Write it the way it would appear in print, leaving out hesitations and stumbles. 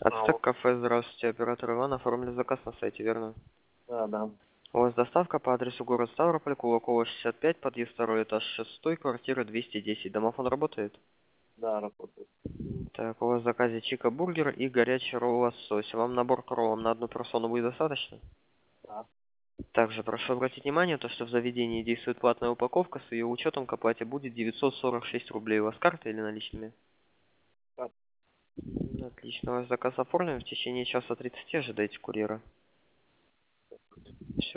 Ацтек Алло. кафе, здравствуйте, оператор Иван, оформили заказ на сайте, верно? Да, да. У вас доставка по адресу город Ставрополь, Кулакова, 65, подъезд 2, этаж 6, квартира 210. Домофон работает? Да, работает. Так, у вас в заказе чика бургер и горячий ролл лосось. Вам набор к роллам на одну персону будет достаточно? Да. Также прошу обратить внимание, то, что в заведении действует платная упаковка, с ее учетом к оплате будет 946 рублей. У вас карта или наличными? Так. Отлично, ваш заказ оформлен. В течение часа 30 ожидайте курьера. Всё.